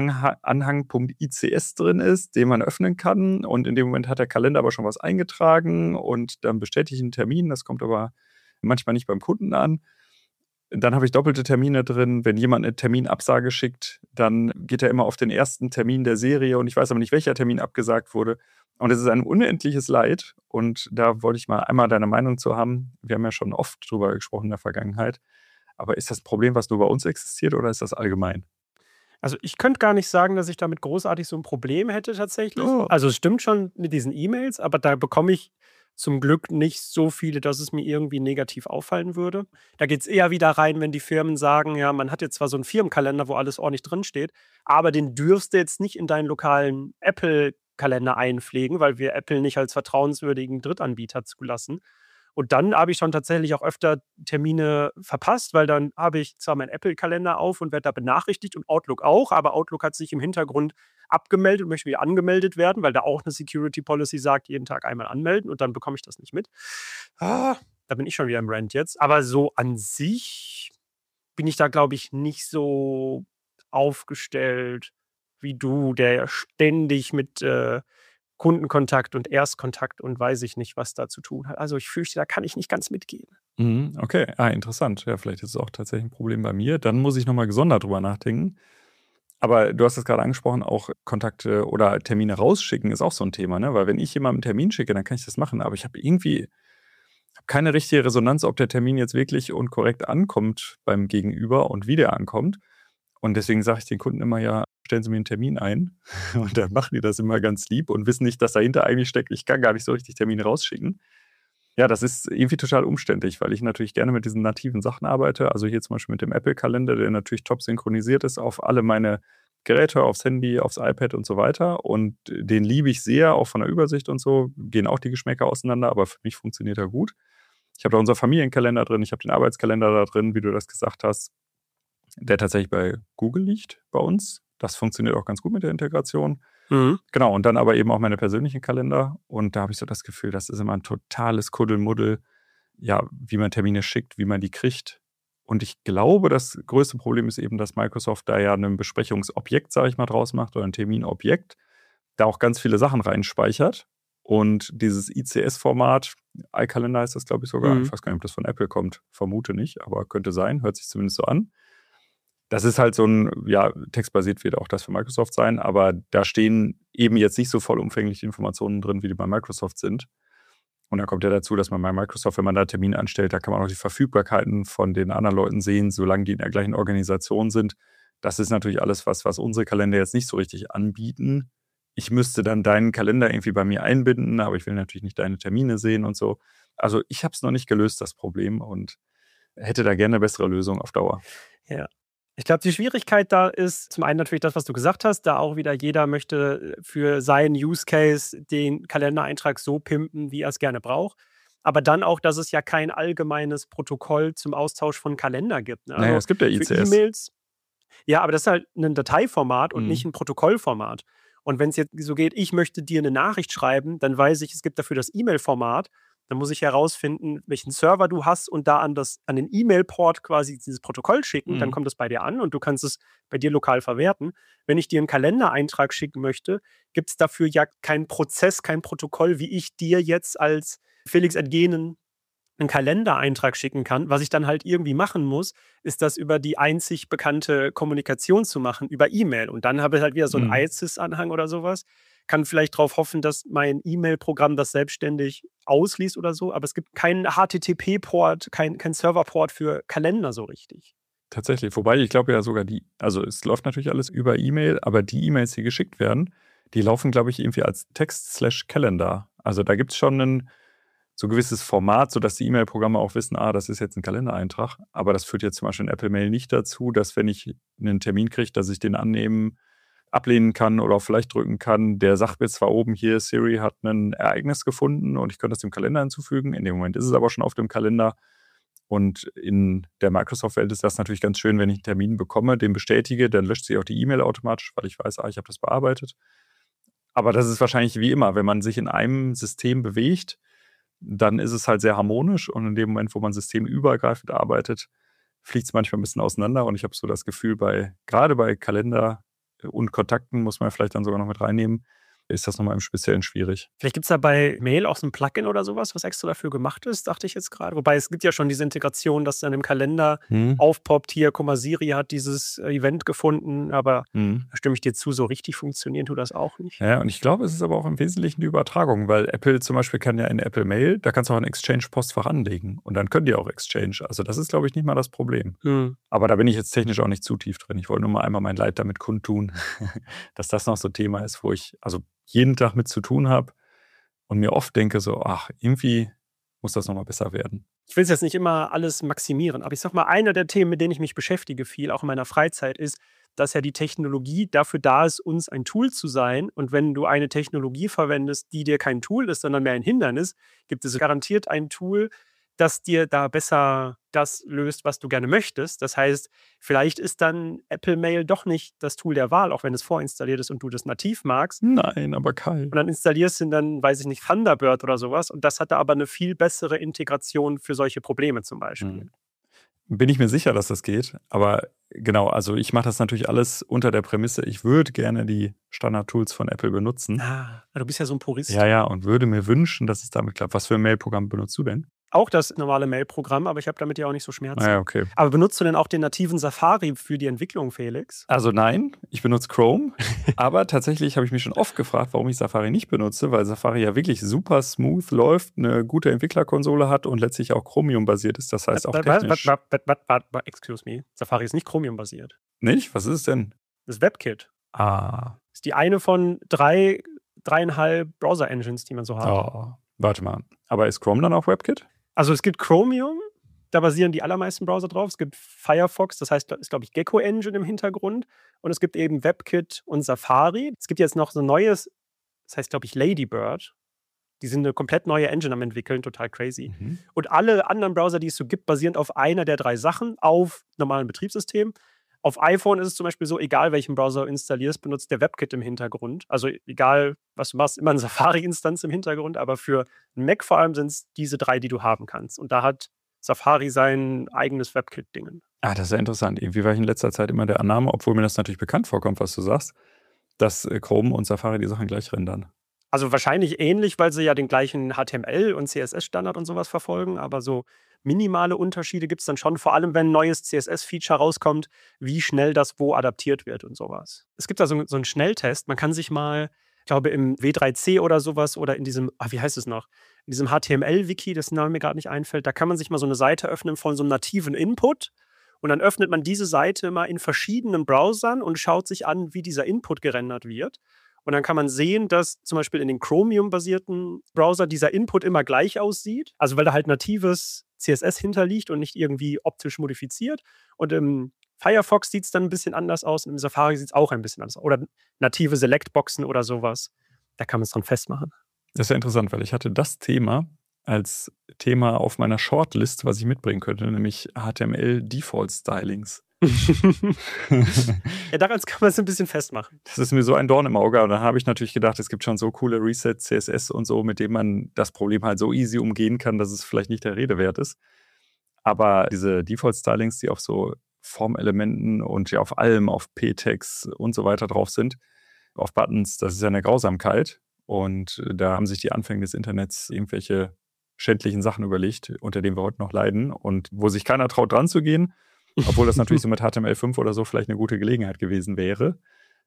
Mail-Anhang.ics drin ist, den man öffnen kann. Und in dem Moment hat der Kalender aber schon was eingetragen und dann bestätige ich einen Termin. Das kommt aber manchmal nicht beim Kunden an. Dann habe ich doppelte Termine drin. Wenn jemand eine Terminabsage schickt, dann geht er immer auf den ersten Termin der Serie und ich weiß aber nicht, welcher Termin abgesagt wurde. Und es ist ein unendliches Leid. Und da wollte ich mal einmal deine Meinung zu haben. Wir haben ja schon oft drüber gesprochen in der Vergangenheit. Aber ist das ein Problem, was nur bei uns existiert oder ist das allgemein? Also ich könnte gar nicht sagen, dass ich damit großartig so ein Problem hätte tatsächlich. Oh. Also es stimmt schon mit diesen E-Mails, aber da bekomme ich zum Glück nicht so viele, dass es mir irgendwie negativ auffallen würde. Da geht es eher wieder rein, wenn die Firmen sagen, ja, man hat jetzt zwar so einen Firmenkalender, wo alles ordentlich drinsteht, aber den dürfst du jetzt nicht in deinen lokalen Apple-Kalender einpflegen, weil wir Apple nicht als vertrauenswürdigen Drittanbieter zulassen. Und dann habe ich schon tatsächlich auch öfter Termine verpasst, weil dann habe ich zwar meinen Apple-Kalender auf und werde da benachrichtigt und Outlook auch, aber Outlook hat sich im Hintergrund abgemeldet und möchte wieder angemeldet werden, weil da auch eine Security-Policy sagt, jeden Tag einmal anmelden und dann bekomme ich das nicht mit. Ah, da bin ich schon wieder im Rant jetzt. Aber so an sich bin ich da, glaube ich, nicht so aufgestellt wie du, der ja ständig mit äh, Kundenkontakt und Erstkontakt und weiß ich nicht, was da zu tun hat. Also ich fürchte, da kann ich nicht ganz mitgehen. Mhm, okay, ah, interessant. Ja, vielleicht ist es auch tatsächlich ein Problem bei mir. Dann muss ich nochmal gesondert drüber nachdenken. Aber du hast es gerade angesprochen, auch Kontakte oder Termine rausschicken ist auch so ein Thema, ne? Weil wenn ich jemandem einen Termin schicke, dann kann ich das machen. Aber ich habe irgendwie hab keine richtige Resonanz, ob der Termin jetzt wirklich und korrekt ankommt beim Gegenüber und wie der ankommt. Und deswegen sage ich den Kunden immer, ja, stellen Sie mir einen Termin ein. Und dann machen die das immer ganz lieb und wissen nicht, dass dahinter eigentlich steckt, ich kann gar nicht so richtig Termine rausschicken. Ja, das ist irgendwie total umständlich, weil ich natürlich gerne mit diesen nativen Sachen arbeite. Also hier zum Beispiel mit dem Apple-Kalender, der natürlich top synchronisiert ist auf alle meine Geräte, aufs Handy, aufs iPad und so weiter. Und den liebe ich sehr, auch von der Übersicht und so. Gehen auch die Geschmäcker auseinander, aber für mich funktioniert er gut. Ich habe da unser Familienkalender drin, ich habe den Arbeitskalender da drin, wie du das gesagt hast, der tatsächlich bei Google liegt bei uns. Das funktioniert auch ganz gut mit der Integration. Mhm. Genau, und dann aber eben auch meine persönlichen Kalender. Und da habe ich so das Gefühl, das ist immer ein totales Kuddelmuddel, ja, wie man Termine schickt, wie man die kriegt. Und ich glaube, das größte Problem ist eben, dass Microsoft da ja ein Besprechungsobjekt, sage ich mal, draus macht oder ein Terminobjekt, da auch ganz viele Sachen reinspeichert. Und dieses I C S-Format, iCalendar heißt das, glaube ich, sogar. Mhm. Ich weiß gar nicht, ob das von Apple kommt. Vermute nicht, aber könnte sein. Hört sich zumindest so an. Das ist halt so ein, ja, textbasiert wird auch das für Microsoft sein, aber da stehen eben jetzt nicht so vollumfängliche Informationen drin, wie die bei Microsoft sind. Und dann kommt ja dazu, dass man bei Microsoft, wenn man da Termine anstellt, da kann man auch die Verfügbarkeiten von den anderen Leuten sehen, solange die in der gleichen Organisation sind. Das ist natürlich alles, was, was unsere Kalender jetzt nicht so richtig anbieten. Ich müsste dann deinen Kalender irgendwie bei mir einbinden, aber ich will natürlich nicht deine Termine sehen und so. Also ich habe es noch nicht gelöst, das Problem, und hätte da gerne eine bessere Lösung auf Dauer. Ja. Ich glaube, die Schwierigkeit da ist zum einen natürlich das, was du gesagt hast, da auch wieder jeder möchte für seinen Use Case den Kalendereintrag so pimpen, wie er es gerne braucht. Aber dann auch, dass es ja kein allgemeines Protokoll zum Austausch von Kalender gibt. Ne? Also naja, es gibt ja I für C S. E-Mails. Ja, aber das ist halt ein Dateiformat und Mhm. nicht ein Protokollformat. Und wenn es jetzt so geht, ich möchte dir eine Nachricht schreiben, dann weiß ich, es gibt dafür das E-Mail-Format. Dann muss ich herausfinden, welchen Server du hast und da an, das, an den E-Mail-Port quasi dieses Protokoll schicken. Dann Mhm. kommt es bei dir an und du kannst es bei dir lokal verwerten. Wenn ich dir einen Kalendereintrag schicken möchte, gibt es dafür ja keinen Prozess, kein Protokoll, wie ich dir jetzt als Felix Entgenen einen Kalendereintrag schicken kann. Was ich dann halt irgendwie machen muss, ist das über die einzig bekannte Kommunikation zu machen, über E-Mail. Und dann habe ich halt wieder so einen Mhm. I C E S-Anhang oder sowas. Kann vielleicht darauf hoffen, dass mein E-Mail-Programm das selbstständig ausliest oder so. Aber es gibt keinen H T T P-Port, kein, kein Server-Port für Kalender so richtig. Tatsächlich. Wobei ich glaube ja sogar die, also es läuft natürlich alles über E-Mail, aber die E-Mails, die geschickt werden, die laufen, glaube ich, irgendwie als Text-slash-Calendar. Also da gibt es schon ein so gewisses Format, sodass die E-Mail-Programme auch wissen, ah, das ist jetzt ein Kalendereintrag. Aber das führt jetzt zum Beispiel in Apple Mail nicht dazu, dass wenn ich einen Termin kriege, dass ich den annehmen, ablehnen kann oder auf vielleicht drücken kann. Der sagt mir zwar oben hier, Siri hat ein Ereignis gefunden und ich könnte das dem Kalender hinzufügen. In dem Moment ist es aber schon auf dem Kalender. Und in der Microsoft-Welt ist das natürlich ganz schön, wenn ich einen Termin bekomme, den bestätige, dann löscht sich auch die E-Mail automatisch, weil ich weiß, ah, ich habe das bearbeitet. Aber das ist wahrscheinlich wie immer, wenn man sich in einem System bewegt, dann ist es halt sehr harmonisch und in dem Moment, wo man systemübergreifend arbeitet, fliegt es manchmal ein bisschen auseinander und ich habe so das Gefühl, bei gerade bei Kalender und Kontakten muss man vielleicht dann sogar noch mit reinnehmen, ist das nochmal im Speziellen schwierig. Vielleicht gibt es da bei Mail auch so ein Plugin oder sowas, was extra dafür gemacht ist, dachte ich jetzt gerade. Wobei es gibt ja schon diese Integration, dass dann im Kalender Hm. aufpoppt, hier, guck mal, Siri hat dieses äh, Event gefunden, aber Hm. da stimme ich dir zu, so richtig funktionieren tut das auch nicht. Ja, und ich glaube, es ist aber auch im Wesentlichen die Übertragung, weil Apple zum Beispiel kann ja in Apple Mail, da kannst du auch ein Exchange-Postfach anlegen und dann können die auch Exchange. Also das ist, glaube ich, nicht mal das Problem. Hm. Aber da bin ich jetzt technisch auch nicht zu tief drin. Ich wollte nur mal einmal mein Leid damit kundtun, dass das noch so ein Thema ist, wo ich also jeden Tag mit zu tun habe und mir oft denke so, ach, irgendwie muss das nochmal besser werden. Ich will es jetzt nicht immer alles maximieren, aber ich sag mal, einer der Themen, mit denen ich mich beschäftige viel, auch in meiner Freizeit, ist, dass ja die Technologie dafür da ist, uns ein Tool zu sein. Und wenn du eine Technologie verwendest, die dir kein Tool ist, sondern mehr ein Hindernis, gibt es garantiert ein Tool, das dir da besser das löst, was du gerne möchtest. Das heißt, vielleicht ist dann Apple Mail doch nicht das Tool der Wahl, auch wenn es vorinstalliert ist und du das nativ magst. Nein, aber Kai. Und dann installierst du dann, weiß ich nicht, Thunderbird oder sowas. Und das hat da aber eine viel bessere Integration für solche Probleme zum Beispiel. Hm. Bin ich mir sicher, dass das geht. Aber genau, also ich mache das natürlich alles unter der Prämisse, ich würde gerne die Standard-Tools von Apple benutzen. Ah, du bist ja so ein Purist. Ja, ja, und würde mir wünschen, dass es damit klappt. Was für ein Mailprogramm benutzt du denn? Auch das normale Mail-Programm, aber ich habe damit ja auch nicht so Schmerzen. Ah ja, okay. Aber benutzt du denn auch den nativen Safari für die Entwicklung, Felix? Also nein, ich benutze Chrome, aber tatsächlich habe ich mich schon oft gefragt, warum ich Safari nicht benutze, weil Safari ja wirklich super smooth läuft, eine gute Entwicklerkonsole hat und letztlich auch Chromium-basiert ist. Das heißt auch Was, technisch... was, was, was, was, was, excuse me, Safari ist nicht Chromium-basiert. Nicht? Was ist es denn? Das ist WebKit. Ah, Das ist die eine von drei, dreieinhalb Browser-Engines, die man so hat. oh, warte mal. Aber ist Chrome dann auch WebKit? Also es gibt Chromium, da basieren die allermeisten Browser drauf. Es gibt Firefox, das heißt, da ist, glaube ich, Gecko Engine im Hintergrund. Und es gibt eben WebKit und Safari. Es gibt jetzt noch so ein neues, das heißt, glaube ich, Ladybird. Die sind eine komplett neue Engine am entwickeln, total crazy. Mhm. Und alle anderen Browser, die es so gibt, basieren auf einer der drei Sachen, auf normalen Betriebssystemen. Auf iPhone ist es zum Beispiel so, egal welchen Browser du installierst, benutzt der WebKit im Hintergrund. Also egal, was du machst, immer eine Safari-Instanz im Hintergrund, aber für einen Mac vor allem sind es diese drei, die du haben kannst. Und da hat Safari sein eigenes WebKit-Dingen. Ah, das ist ja interessant. Irgendwie war ich in letzter Zeit immer der Annahme, obwohl mir das natürlich bekannt vorkommt, was du sagst, dass äh, Chrome und Safari die Sachen gleich rendern. Also wahrscheinlich ähnlich, weil sie ja den gleichen H T M L- und C S S-Standard und sowas verfolgen, aber so minimale Unterschiede gibt es dann schon, vor allem wenn ein neues C S S-Feature rauskommt, wie schnell das wo adaptiert wird und sowas. Es gibt da so, so einen Schnelltest, man kann sich mal, ich glaube im W drei C oder sowas oder in diesem, ah, wie heißt es noch, in diesem H T M L-Wiki, dessen Name mir gerade nicht einfällt, da kann man sich mal so eine Seite öffnen von so einem nativen Input und dann öffnet man diese Seite mal in verschiedenen Browsern und schaut sich an, wie dieser Input gerendert wird. Und dann kann man sehen, dass zum Beispiel in den Chromium-basierten Browser dieser Input immer gleich aussieht. Also weil da halt natives C S S hinterliegt und nicht irgendwie optisch modifiziert. Und im Firefox sieht es dann ein bisschen anders aus und im Safari sieht es auch ein bisschen anders aus. Oder native Select-Boxen oder sowas. Da kann man es dran festmachen. Das ist ja interessant, weil ich hatte das Thema als Thema auf meiner Shortlist, was ich mitbringen könnte, nämlich H T M L-Default-Stylings. Ja, daran kann man es ein bisschen festmachen. Das ist mir so ein Dorn im Auge. Und dann habe ich natürlich gedacht, es gibt schon so coole Reset, C S S und so, mit denen man das Problem halt so easy umgehen kann, dass es vielleicht nicht der Rede wert ist. Aber diese Default-Stylings, die auf so Formelementen und ja auf allem, auf P-Tags und so weiter drauf sind, auf Buttons, das ist ja eine Grausamkeit. Und da haben sich die Anfänge des Internets irgendwelche schändlichen Sachen überlegt, unter denen wir heute noch leiden und wo sich keiner traut, dran zu gehen. Obwohl das natürlich so mit H T M L fünf oder so vielleicht eine gute Gelegenheit gewesen wäre.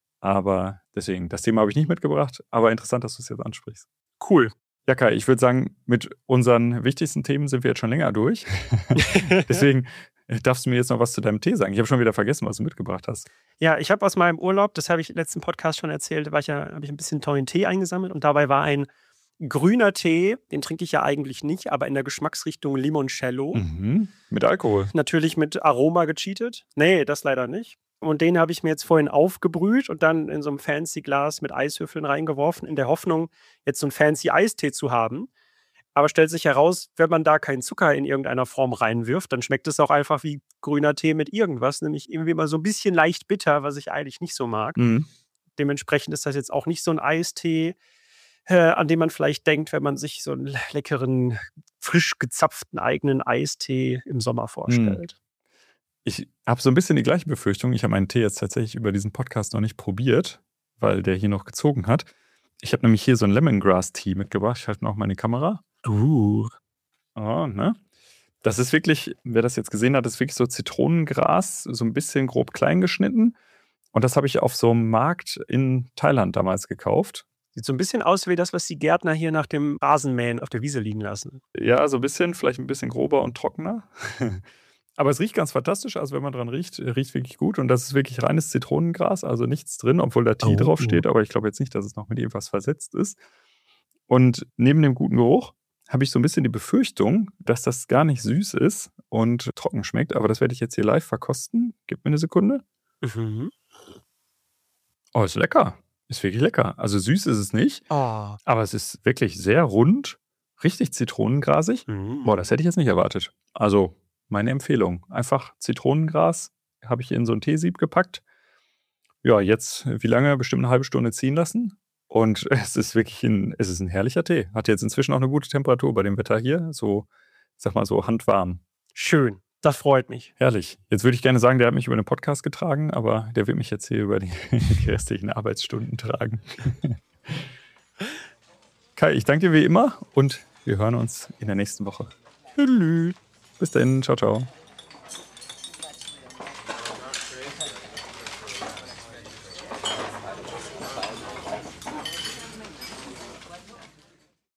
Aber deswegen, das Thema habe ich nicht mitgebracht. Aber interessant, dass du es jetzt ansprichst. Cool. Ja, Kai, ich würde sagen, mit unseren wichtigsten Themen sind wir jetzt schon länger durch. Deswegen darfst du mir jetzt noch was zu deinem Tee sagen. Ich habe schon wieder vergessen, was du mitgebracht hast. Ja, ich habe aus meinem Urlaub, das habe ich im letzten Podcast schon erzählt, da war ich ja, habe ich ein bisschen tollen Tee eingesammelt und dabei war ein grüner Tee, den trinke ich ja eigentlich nicht, aber in der Geschmacksrichtung Limoncello. Mhm. Mit Alkohol. Natürlich mit Aroma gecheatet. Nee, das leider nicht. Und den habe ich mir jetzt vorhin aufgebrüht und dann in so einem fancy Glas mit Eiswürfeln reingeworfen, in der Hoffnung, jetzt so einen fancy Eistee zu haben. Aber stellt sich heraus, wenn man da keinen Zucker in irgendeiner Form reinwirft, dann schmeckt es auch einfach wie grüner Tee mit irgendwas, nämlich irgendwie mal so ein bisschen leicht bitter, was ich eigentlich nicht so mag. Mhm. Dementsprechend ist das jetzt auch nicht so ein Eistee, äh, an den man vielleicht denkt, wenn man sich so einen leckeren, frisch gezapften eigenen Eistee im Sommer vorstellt. Ich habe so ein bisschen die gleiche Befürchtung. Ich habe meinen Tee jetzt tatsächlich über diesen Podcast noch nicht probiert, weil der hier noch gezogen hat. Ich habe nämlich hier so einen Lemongrass-Tee mitgebracht. Ich halte noch mal in die Kamera. Uh. Oh, ne? Das ist wirklich, wer das jetzt gesehen hat, ist wirklich so Zitronengras, so ein bisschen grob klein geschnitten. Und das habe ich auf so einem Markt in Thailand damals gekauft. Sieht so ein bisschen aus wie das, was die Gärtner hier nach dem Rasenmähen auf der Wiese liegen lassen. Ja, so ein bisschen, vielleicht ein bisschen grober und trockener. Aber es riecht ganz fantastisch. Also wenn man dran riecht, riecht wirklich gut. Und das ist wirklich reines Zitronengras, also nichts drin, obwohl da Tee Oh. drauf steht. Aber ich glaube jetzt nicht, dass es noch mit irgendwas versetzt ist. Und neben dem guten Geruch habe ich so ein bisschen die Befürchtung, dass das gar nicht süß ist und trocken schmeckt. Aber das werde ich jetzt hier live verkosten. Gib mir eine Sekunde. Mhm. Oh, ist lecker. Ist wirklich lecker. Also süß ist es nicht, Oh. aber es ist wirklich sehr rund, richtig zitronengrasig. Mhm. Boah, das hätte ich jetzt nicht erwartet. Also meine Empfehlung. Einfach Zitronengras habe ich in so ein Teesieb gepackt. Ja, jetzt wie lange? Bestimmt eine halbe Stunde ziehen lassen. Und es ist wirklich ein, es ist ein herrlicher Tee. Hat jetzt inzwischen auch eine gute Temperatur bei dem Wetter hier. So, ich sag mal so handwarm. Schön. Das freut mich. Herrlich. Jetzt würde ich gerne sagen, der hat mich über den Podcast getragen, aber der wird mich jetzt hier über die restlichen Arbeitsstunden tragen. Kai, ich danke dir wie immer und wir hören uns in der nächsten Woche. Tschüss. Bis dahin. Ciao, ciao.